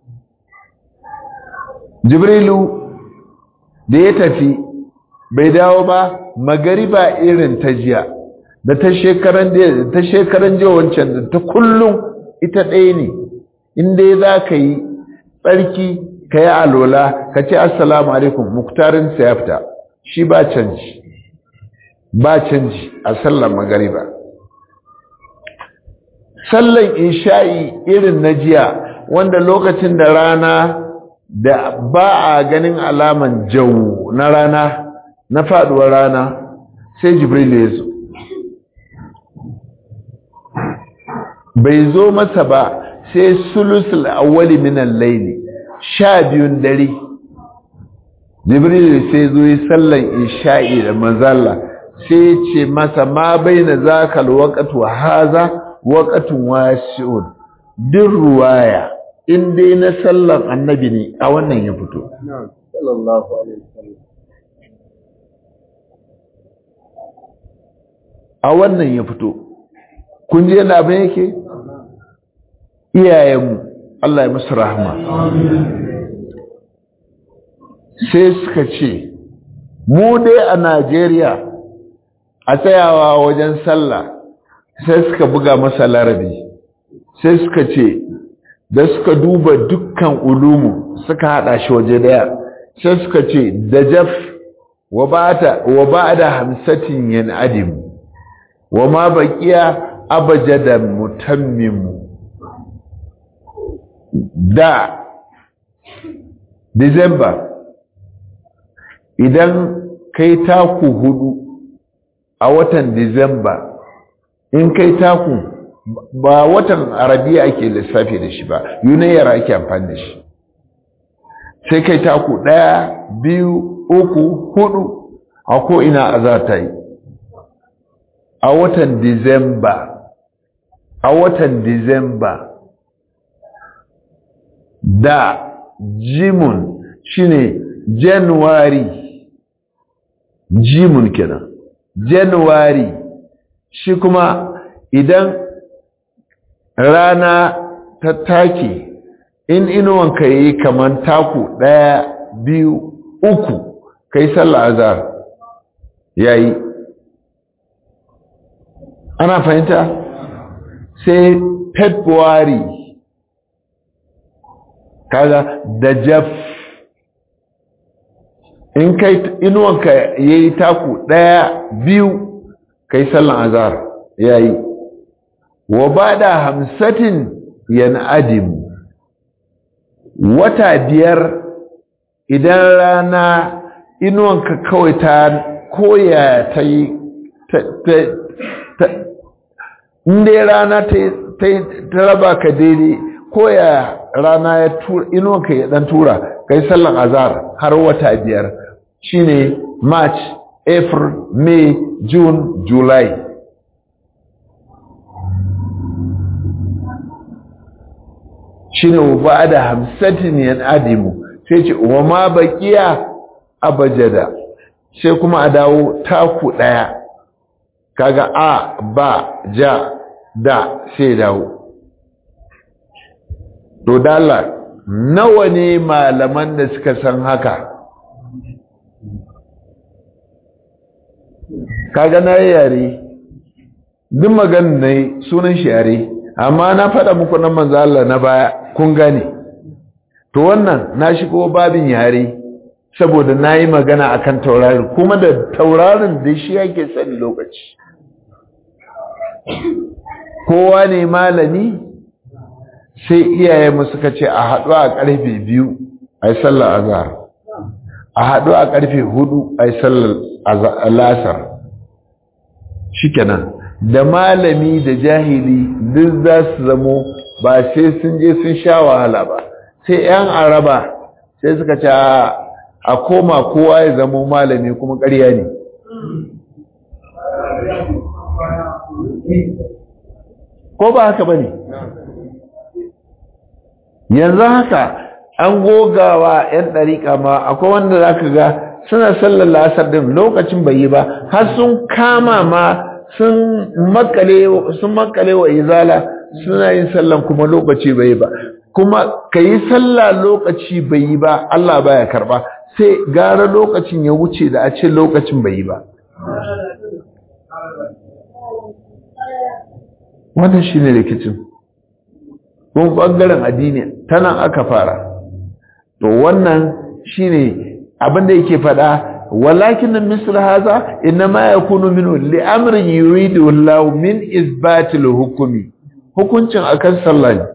A: Jibrilu da ya tafi bai dawo ba, magariba irin ta jiya da ta shekaran jiya wancan da ta kullum ita ɗaya ne. Inda za ka yi tsarki ka yi alola ka ce assalamu alaikum, muktarin sa ya fita, shi ba canji a sallar magariba. Sallar isha'i irin na jiya wanda lokacin da rana da ba a ganin alaman jau na rana na faduwar rana, sai Jibril ya zo. Bai zo masa ba sai sulusul awwali min al-layli, 12 dare. Jibril sai zo yi sallan isha'i da manzalla, sai ce masa ma baina zaka alwaqtu wa hadha waqtun wasi'un, din ruwaya in dai na sallan annabi ne a wannan ya fito
B: sallallahu alaihi wasallam
A: a wannan ya fito kun je da abin yake iyayenmu Allah ya musu rahama sai suka ce mu dai a Najeriya a tsayawa wajen sallah sai suka buga masa larabi sai suka ce da suka duba dukkan ulumu suka hada shi waje daya sai suka ce dajaf wa ba'da hamsatin yan'adim wa ma baqiya abjada mutammim da December idan kai taku hudu a watan December in kai taku ba watan arabiya ake lissafi da shi ba yunayar ake amfani da shi sai kai taku 1 2 3 4 a ko ina azata yi a watan December da jimun shine January jimun kenan January shi kuma idan rana ta take in inuwanka yi kaman taku 1 2 3 kai sallah azhar yayi ana fahimta sai February kaga da jaf in kai inuwanka yayi taku 1 2 kai sallan azhar yayi wa bada hamsatin yan'adim wata 5 idan rana inuwanka kawai ta koya ta yi inda rana ta raba ka daidai koya rana ya tura inuwanka ya dan tura kai sallan azhar har wata 5 shine March, April, May, June, July shine wa da hamsatin yan'adimu sai ce wa ma baqiya abajada sai kuma a dawo taku 1 kaga a ba ja da sai dawo to dalla nawa ne malaman da suka san haka kaga na yare duk maganin ne sunan shi yare amma na faɗa muku nan manzo Allah na baya kun gane to wannan na shigo babin yare saboda nayi magana akan taurari kuma da taurarin da shi yake sani lokaci kowa ne malami sai iyaye mu suka ce a haɗu a ƙarfe 2 ai sallar azhar a haɗu a ƙarfe 4 ai sallar lasar shikenan da malami da jahili duk za su zamo ba sai sun je sun sha wahala ba sai yan araba sai suka ce a koma kowa ya zamo malami kuma ƙarya ne ko ba haka bane yanzu haka an gogawa yan ɗariƙa ma akwai wanda zaka ga suna sallar lasar din lokacin bai yi ba har sun kama ma sun makale wa izala suna yin sallan kuma lokaci bai yi ba kuma kayi sallah lokaci bai yi ba Allah baya karba sai gara lokacin ya wuce da a ce lokacin bai yi ba wannan shine rikicin kun bangaren addini tanan aka fara to wannan shine abinda yake fada walakin misl hadha inma yakunu minhu li amrin yuridu Allah min isbatil hukmi hukuncin akan sallah ne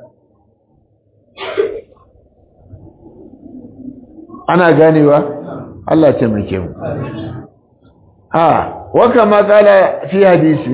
A: ana ganewa Allah taimake mu wa kama kala fi hadisi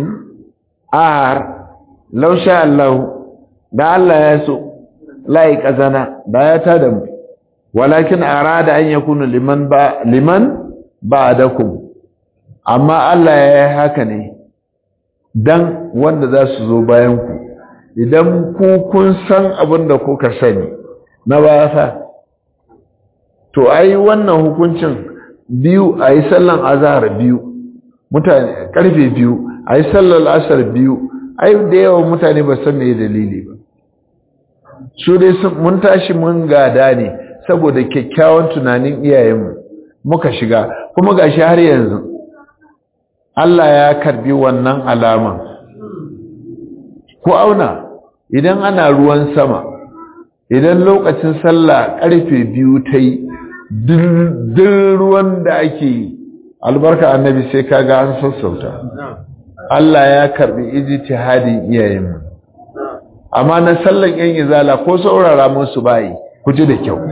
A: law sha Allah da Allah ya so lai kazana da ya tada mu walakin arada an yakunu liman ba'dakum amma Allah ya yi haka ne dan wanda za su zo bayan ku idan ku kun san abin da kuka sani na basa to ai wannan hukuncin biyu a yi sallan azhar biyu mutane karfe biyu a yi sallar asar biyu ai da yawan mutane ba san me dalili ba su dai mun tashi mun gada ne saboda kyakkyawan tunanin iyayenmu muka shiga kuma gashi har yanzu Allah ya karbi wannan alaman ku auna idan ana ruwan sama idan lokacin sallah karfe biyu ta yi duk ruwan da ake yi albarka annabi sai kaga an sassauta Allah ya karbi ijtihadin iyayenmu amma na sallan yan izala ko saurara musu bayi ku ji da kyau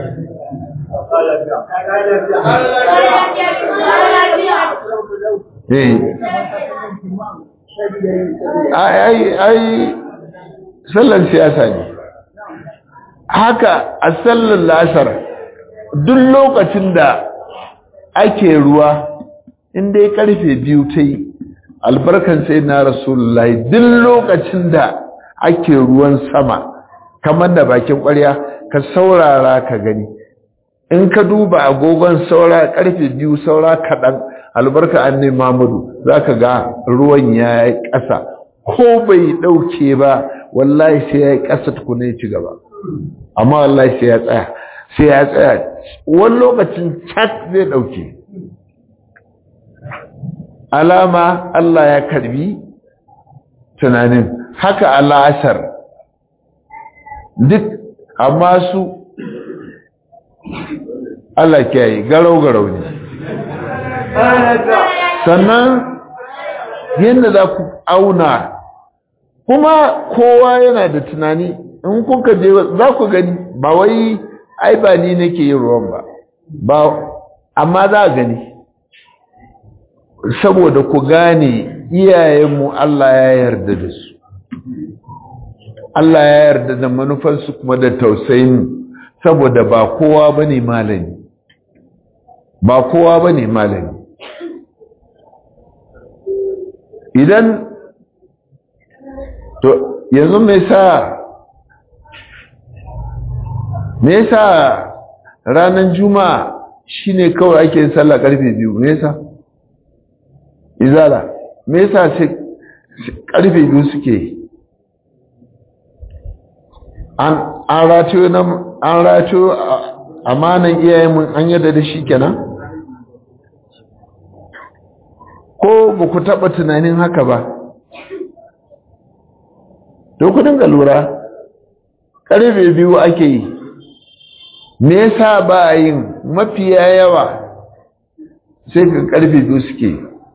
A: ai sallan siyasa ne haka a sallan lasar duk lokacin da ake ruwa in dai karfe biyu ta yi albarkan sai na rasulullahi duk lokacin da ake ruwan sama kamar da bakin ƙwarya ka saurara ka gani in ka duba agogon saura karfe biyu saura kaɗan albarka annabi Muhammadu zaka ga ruwan ya yi ƙasa ko bai ɗauke ba wallahi sai ya yi ƙasa tukuna ya ci gaba amma wallahi sai ya tsaya wani lokacin cak zai ɗauke alama Allah ya karbi tunanin haka al'asar duk amma su Allah ke yi garau-garau ne sannan yadda za ku auna kuma kowa yana da tunani in kuka je za ku gani ba wai ai ba ni nake yin ruwan ba amma za a gani saboda ku gane iyayenmu Allah ya yarda da su Allah ya yarda da manufarsu kuma da tausayin saboda ba kowa bane malami ba kowa bane malami idan to yanzu me yasa ranar juma'a shine kawai ake yin sallah karfe 2 me yasa izala me yasa sai karfe 2 suke an rato amanan iyayen mun an yarda da shi kenan ko ba ku taba tunanin haka ba to ku dinga lura karfe 2 ake yi me yasa ba yin mafiya yawa sai ka karfe 2 suke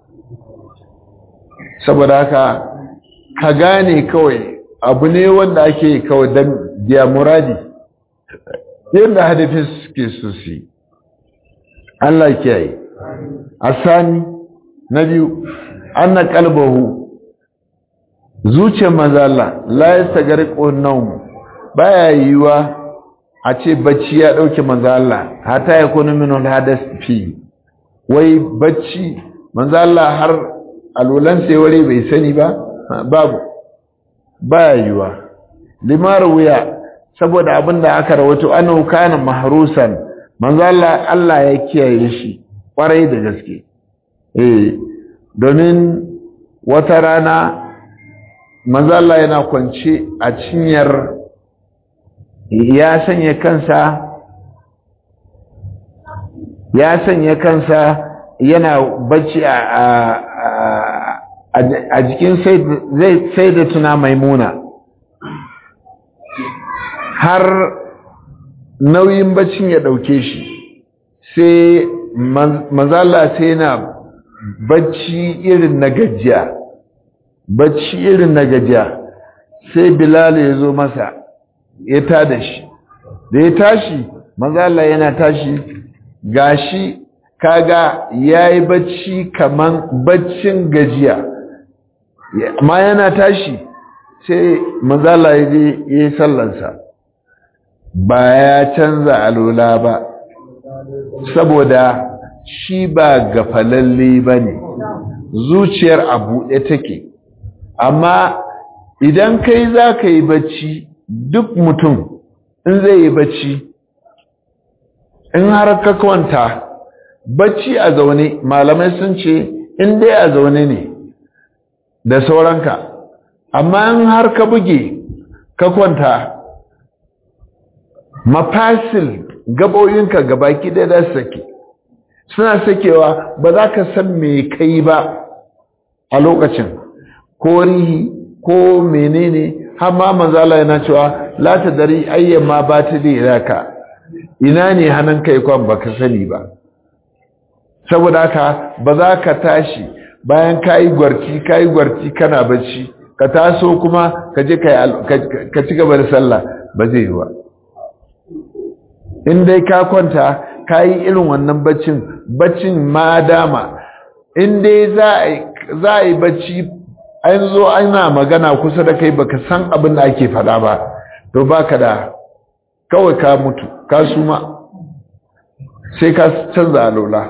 A: saboda haka ka gane kawai abu ne wanda ake kawai don biya muradi yadda hadafin suke so su yi Allah kiyaye asani na biyu an na kalbahu zuciyar mazala la ya sagari ƙonnan baya yiwa a ce bacci ya ɗauke mazala hata ya kone minul hadas fi wai bacci mazala har alulan sai bai sani ba babu baya yiwa limar wuya saboda abinda aka rawato annahu kana mahrusan manzo Allah ya kiyaye shi kwarai da gaske domin wata rana manzo Allah yana kwance a cinyar ya sanya kansa yana bacci a jikin sai da tuna maimuna har nauyin baccin ya dauke shi sai manzala sai yana bacci irin na gajiya sai Bilal ya zo masa ya tada shi da ya tashi manzala yana tashi gashi kaga yayi bacci kaman baccin gajiya amma yana tashi sai manzala ya je yayi sallansa ba ya canza alola ba saboda shi ba gafalalle bane zuciyar a buɗe take amma idan kai za ka yi bacci, duk mutum in zai yi bacci, in har ka kwanta bacci a zaune, malamai sun ce in dai a zaune ne da sauranka, amma in har ka buge ka kwanta, mafasil gaɓoyinka gabaki ɗaya da sake, suna sakewa, ba za ka san me kai ba a lokacin, ko rihi ko menene. har ma manzala yana cewa la tadri ayyama batili raka, ina ne hannun kai kwan baka sani ba. saboda haka ba za ka tashi bayan kayi gwarti kana bacci ka taso kuma ka je ka ci gaba da sallah, ba zai yi ba. in dai ka kwanta kayi irin wannan baccin ma dama, in dai za a yi bacci an zo ana magana kusa da kai baka san abin da ake faɗa ba, to baka da, kawai ka mutu ka suma, sai ka canza alola.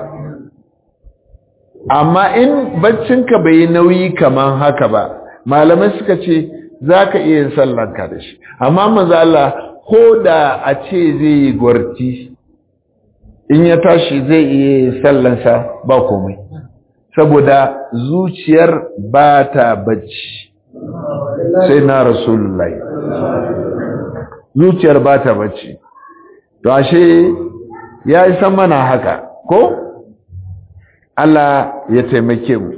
A: amma in baccinka bai yi nauyi kaman haka ba, malamai suka ce za ka iya yin sallanka da shi. amma manzo Allah ko da a ce zai yi gwarti, in ya tashi zai iya yin sallansa ba komai, saboda zuciyar ba ta bacci. sai na rasulullahi, zuciyar ba ta bacci. to ashe ya yi san mana haka ko? Allah ya taimake mu.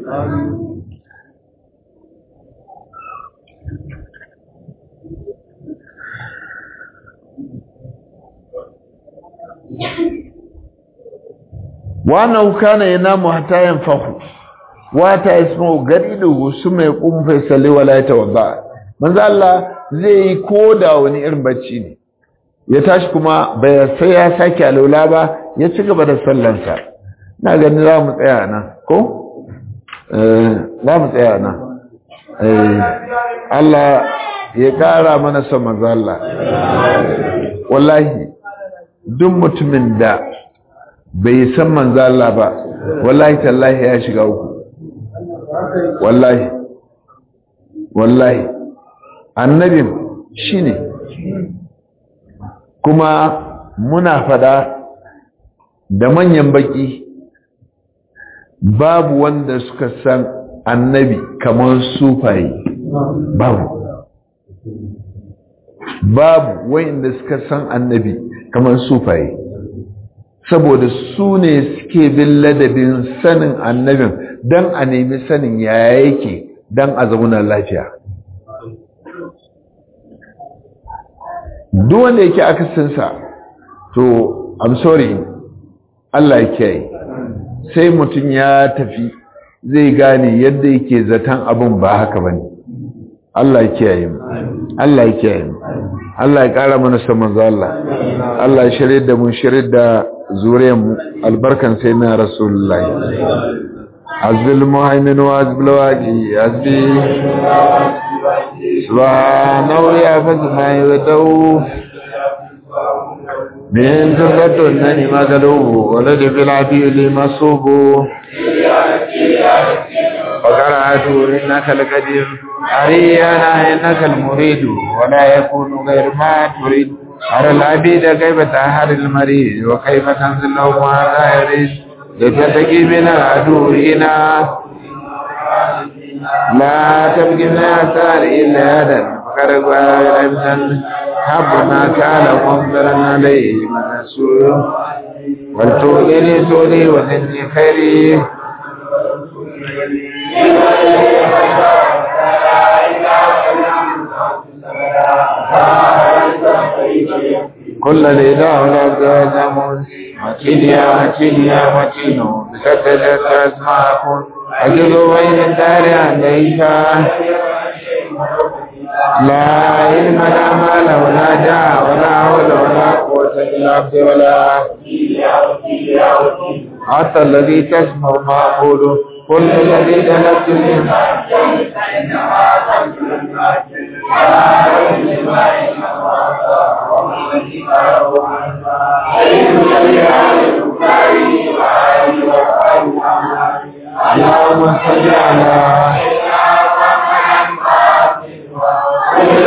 A: wannan kana yanamu hatta yanfahu wata ismu gadidu suma yaqum fa salli wala yatawadda. manzo Allah zai yi koda wani irin bacci ne, ya tashi kuma bai sai ya sake alwala ba, ya ci gaba da sallansa. na gani za mu tsaya nan ko? za mu tsaya nan. Allah ya kara mana son manzo Allah. wallahi duk mutumin da bai san manzo Allah ba, wallahi tallahi ya shiga uku. wallahi annabin shine, kuma muna fada da manyan baki, babu wanda suka san annabi kamar sufaye, babu wanda suka san annabi kamar sufaye, saboda su ne suke bin ladabin sanin annabin don a nemi sanin yaya yake, don a zauna lafiya. duk wanda yake akasinsa, to I'm sorry, Allah ya kiyaye. sai mutum ya tafi zai gane yadda yake zaton abin ba haka bane. Allah ya kiyaye mu, Allah ya kiyaye mu, Allah ya kara mana son manzo Allah. Allah ya shirye da mu, shirye da zuriyar mu, albarkan sai na rasulullahi. azbil muhaimin wa azbil waqi azbi subhanahu ya fazma yadau من ذرة أنني مغلوب ولد بالعبيل مصوب وقرأت إنك القدير أريانا إنك المريد ولا يكون غير ما تريد أرى العبيد كيف تأهل المريد وكيف تنزل له ما لا يريد لتتقي من العدو هنا لا تبقي من أثار إلا هذا فقرب ابنا حبنا كان منظرا عليه من السوء ولتولي سولي وزني خيري كل الإله العبد والزمون متين يا متين بكثرة أسماءكم أجل بين الدار عليك لا علم لا مال ولا جاه ولا حول ولا قوة إلا بالله ولا حتى الذي تسمع ما أقوله كل الذي دلت منه اللهم صل على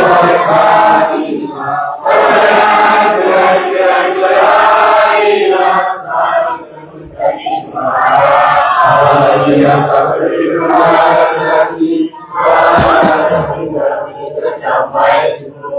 B: Thank you.